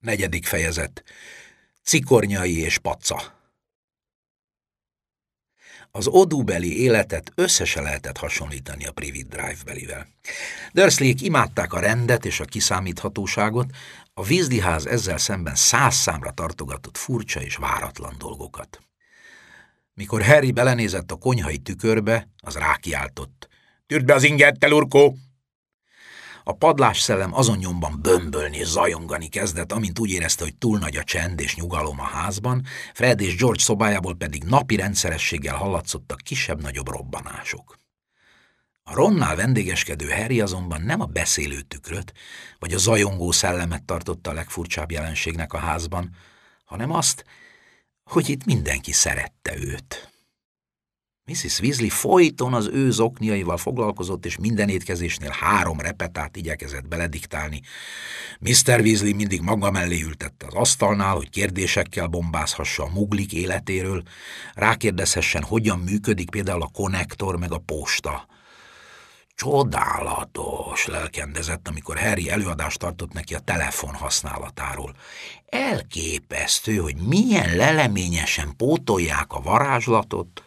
4. fejezet. Cikornyai és Paca. Az odúbeli életet össze se lehetett hasonlítani a Privet Drive-belivel. Dursleyék imádták a rendet és a kiszámíthatóságot, a Weasley ház ezzel szemben 100 számra tartogatott furcsa és váratlan dolgokat. Mikor Harry belenézett a konyhai tükörbe, az rákiáltott: "Tűrd be az inget, te lurkó!" A padlásszellem azon nyomban bömbölni és zajongani kezdett, amint úgy érezte, hogy túl nagy a csend és nyugalom a házban, Fred és George szobájából pedig napi rendszerességgel hallatszottak kisebb-nagyobb robbanások. A Ronnál vendégeskedő Harry azonban nem a beszélő tükröt, vagy a zajongó szellemet tartotta a legfurcsább jelenségnek a házban, hanem azt, hogy itt mindenki szerette őt. Mrs. Weasley folyton az ő zokniaival foglalkozott, és minden étkezésnél 3 repetát igyekezett belediktálni. Mr. Weasley mindig maga mellé ültette az asztalnál, hogy kérdésekkel bombázhassa a muglik életéről, rákérdezhessen, hogyan működik például a konnektor meg a posta. Csodálatos, lelkendezett, amikor Harry előadást tartott neki a telefon használatáról. Elképesztő, hogy milyen leleményesen pótolják a varázslatot.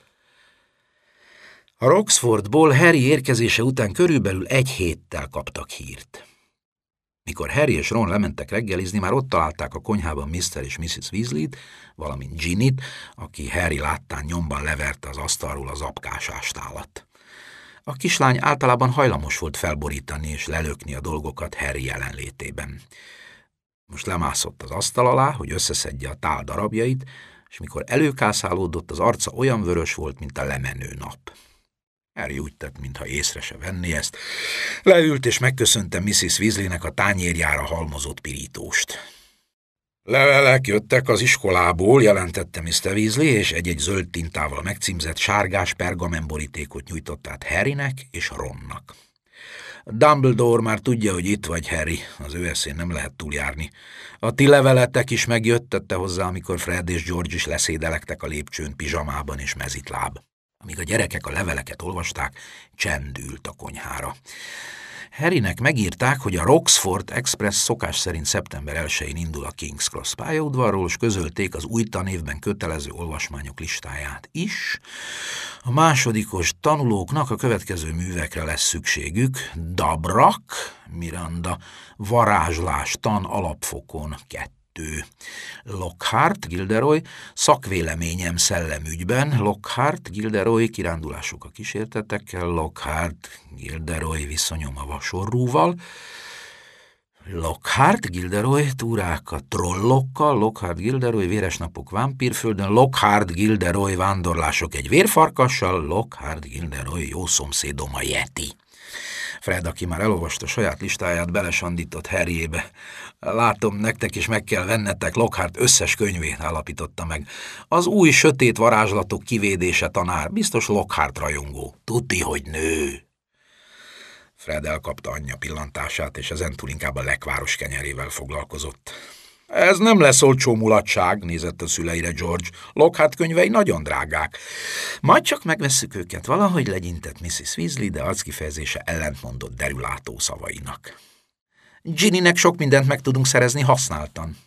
A Roxfordból Harry érkezése után körülbelül 1 héttel kaptak hírt. Mikor Harry és Ron lementek reggelizni, már ott találták a konyhában Mr. és Mrs. Weasley-t, valamint Ginnyt, aki Harry láttán nyomban leverte az asztalról az apkás ástálat. A kislány általában hajlamos volt felborítani és lelökni a dolgokat Harry jelenlétében. Most lemászott az asztal alá, hogy összeszedje a tál darabjait, és mikor előkászálódott, az arca olyan vörös volt, mint a lemenő nap. Harry úgy tett, mintha észre se venné ezt. Leült és megköszönte Mrs. Weasleynek a tányérjára halmozott pirítóst. Levelek jöttek az iskolából, jelentette Mr. Weasley, és egy-egy zöld tintával megcímzett sárgás pergamenborítékot nyújtott át Harrynek és Ronnak. Dumbledore már tudja, hogy itt vagy, Harry, az ő eszén nem lehet túljárni. A ti leveletek is megjött, tette hozzá, amikor Fred és George is leszédelektek a lépcsőn pizsamában és mezitláb. Amíg a gyerekek a leveleket olvasták, csend ült a konyhára. Harrynek megírták, hogy a Roxford Express szokás szerint szeptember 1-én indul a King's Cross pályaudvarról, és közölték az új tanévben kötelező olvasmányok listáját is. A másodikos tanulóknak a következő művekre lesz szükségük: Dabrak, Miranda, varázslás tan alapfokon 2. Lockhart, Gilderoy, szakvéleményem szellemügyben, Lockhart, Gilderoy, kirándulások a kísértetekkel, Lockhart, Gilderoy, viszonyom a vasorrúval, Lockhart, Gilderoy, túrák a trollokkal, Lockhart, Gilderoy, véres napok vámpírföldön, Lockhart, Gilderoy, vándorlások egy vérfarkassal, Lockhart, Gilderoy, jó szomszédom a Yeti. Fred, aki már elolvasta saját listáját, belesandított Harryébe. Látom, nektek is meg kell vennetek Lockhart összes könyvét, állapította meg. Az új sötét varázslatok kivédése tanár, biztos Lockhart rajongó. Tuti, hogy nő. Fred elkapta anyja pillantását, és ezentúl inkább a lekváros kenyerével foglalkozott. Ez nem lesz olcsó mulatság, nézett a szüleire George. Lockhart könyvei nagyon drágák. Majd csak megvesszük őket, valahogy legyintett Mrs. Weasley, de arckifejezése ellentmondott derülátó szavainak. Ginnynek sok mindent meg tudunk szerezni használtan.